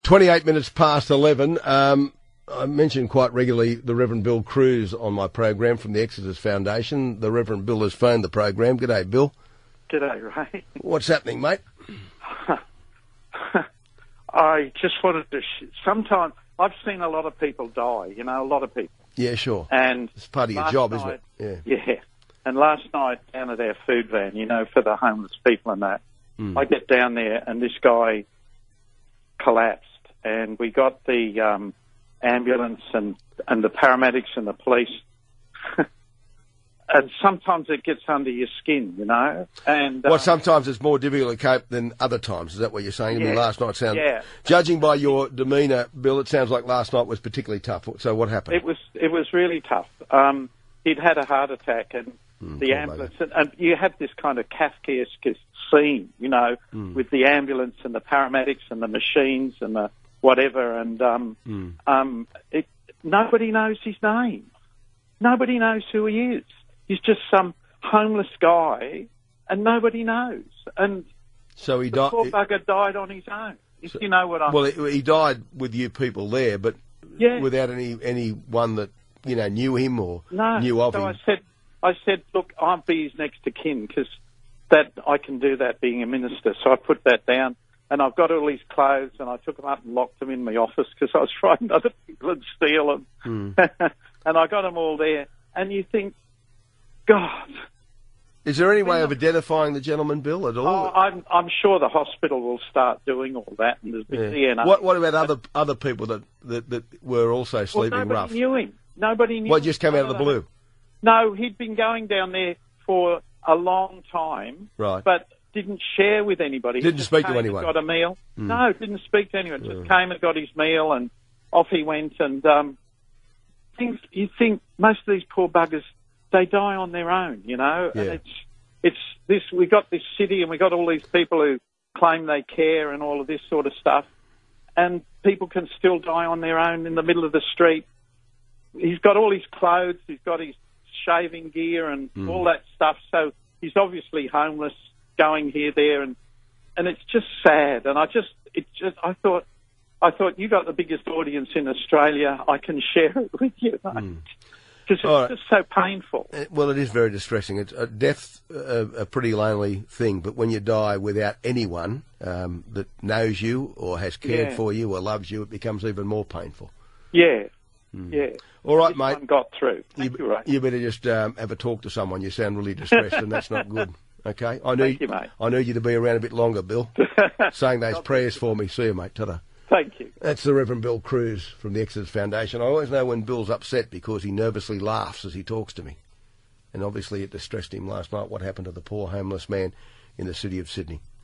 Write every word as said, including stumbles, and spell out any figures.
twenty-eight minutes past eleven. Um, I mention quite regularly the Reverend Bill Cruz on my program from the Exodus Foundation. The Reverend Bill has phoned the program. G'day, Bill. G'day, Ray. What's happening, mate? I just wanted to... Sh- sometimes I've seen a lot of people die, you know, a lot of people. Yeah, sure. And it's part of your job, night, isn't it? Yeah. Yeah. And last night down at our food van, you know, for the homeless people and that, mm. I get down there and this guy collapsed, and we got the um, ambulance and, and the paramedics and the police. And sometimes it gets under your skin, you know. And well, um, sometimes it's more difficult to cope than other times. Is that what you're saying? Yeah, I mean, last night sounded... Yeah. Judging by your demeanour, Bill, it sounds like last night was particularly tough. So what happened? It was it was really tough. Um, he'd had a heart attack, and mm, the ambulance... And, and you have this kind of Kafkaesque scene, you know, mm. with the ambulance and the paramedics and the machines and the whatever. And um, mm. um, it, nobody knows his name. Nobody knows who he is. He's just some homeless guy, and nobody knows. And so he the died. Poor bugger died on his own. If so, you know what I mean. Well, he died with you people there, but yeah. without any anyone that you know knew him or no. knew of so him. I said, I said, look, I'll be his next of kin because that I can do that being a minister. So I put that down, and I've got all his clothes, and I took them up and locked them in my office because I was frightened other people would steal them. Mm. And I got them all there, and you think. God. Is there any way of identifying the gentleman, Bill, at all? Oh, I'm, I'm sure the hospital will start doing all that. And there's been yeah. D N A. What, what about other other people that, that, that were also sleeping well, nobody rough? Nobody knew him. Nobody knew Well, him. just came out of the blue? No, he'd been going down there for a long time, right. but didn't share with anybody. Didn't he speak came to anyone? And got a meal. Mm. No, didn't speak to anyone. Just mm. came and got his meal, and off he went. And um, things, you think most of these poor buggers, they die on their own, you know. Yeah. And it's it's this. We got this city, and we got all these people who claim they care, and all of this sort of stuff. And people can still die on their own in the middle of the street. He's got all his clothes, he's got his shaving gear, and mm. all that stuff. So he's obviously homeless, going here, there, and and it's just sad. And I just, it just, I thought, I thought you got the biggest audience in Australia. I can share it with you, mate. Mm. Because it's right. just so painful. Well, it is very distressing. It's uh, death's a, a pretty lonely thing, but when you die without anyone um, that knows you or has cared yeah. for you or loves you, it becomes even more painful. Yeah, mm. yeah. All right, this mate. One got through. Thank you, you, Ray. you better just um, have a talk to someone. You sound really distressed, and that's not good. Okay, I need Thank you, mate. I need you to be around a bit longer, Bill. Saying those prayers for me. See you, mate. Ta-da. Thank you. That's the Reverend Bill Cruz from the Exodus Foundation. I always know when Bill's upset because he nervously laughs as he talks to me. And obviously it distressed him last night what happened to the poor homeless man in the city of Sydney.